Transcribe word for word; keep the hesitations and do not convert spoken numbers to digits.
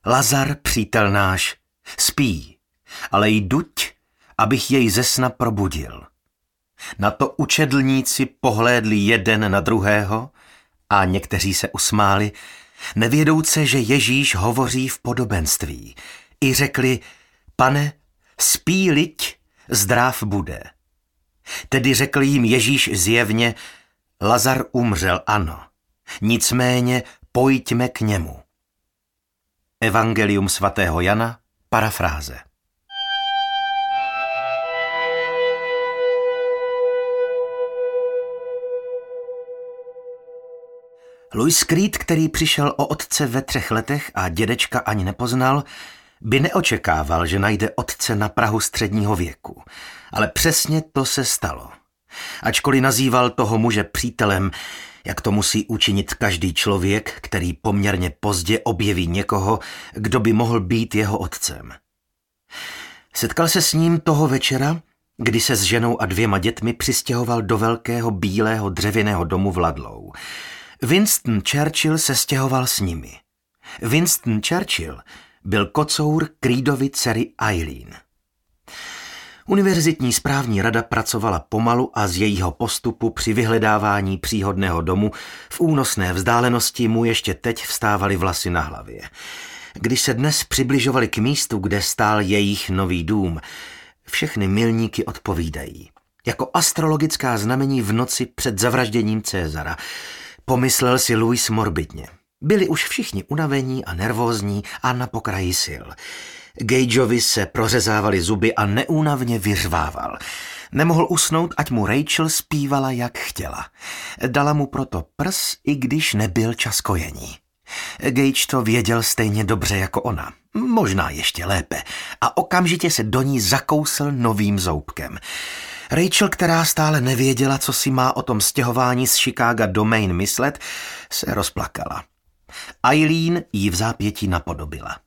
Lazar, přítel náš, spí, ale jduť, abych jej ze sna probudil. Na to učedlníci pohlédli jeden na druhého a někteří se usmáli, nevědouce, že Ježíš hovoří v podobenství. I řekli, pane, spí liď, zdrav bude. Tedy řekl jim Ježíš zjevně, Lazar umřel, ano, nicméně pojďme k němu. Evangelium svatého Jana, parafráze. Louis Creed, který přišel o otce ve třech letech a dědečka ani nepoznal, by neočekával, že najde otce na prahu středního věku. Ale přesně to se stalo. Ačkoliv nazýval toho muže přítelem, jak to musí učinit každý člověk, který poměrně pozdě objeví někoho, kdo by mohl být jeho otcem. Setkal se s ním toho večera, kdy se s ženou a dvěma dětmi přistěhoval do velkého bílého dřevěného domu v Ludlow. Winston Churchill se stěhoval s nimi. Winston Churchill byl kocour Creedovy dcery Eileen. Univerzitní správní rada pracovala pomalu a z jejího postupu při vyhledávání příhodného domu v únosné vzdálenosti mu ještě teď vstávaly vlasy na hlavě. Když se dnes přibližovali k místu, kde stál jejich nový dům, všechny milníky odpovídají. Jako astrologická znamení v noci před zavražděním Cézara, pomyslel si Louis morbidně. Byli už všichni unavení a nervózní a na pokraji sil. Gageovi se prořezávaly zuby a neúnavně vyřvával. Nemohl usnout, ať mu Rachel zpívala, jak chtěla. Dala mu proto prs, i když nebyl čas kojení. Gage to věděl stejně dobře jako ona. Možná ještě lépe. A okamžitě se do ní zakousl novým zoubkem. Rachel, která stále nevěděla, co si má o tom stěhování z Chicaga do Maine myslet, se rozplakala. Eileen jí v zápětí napodobila.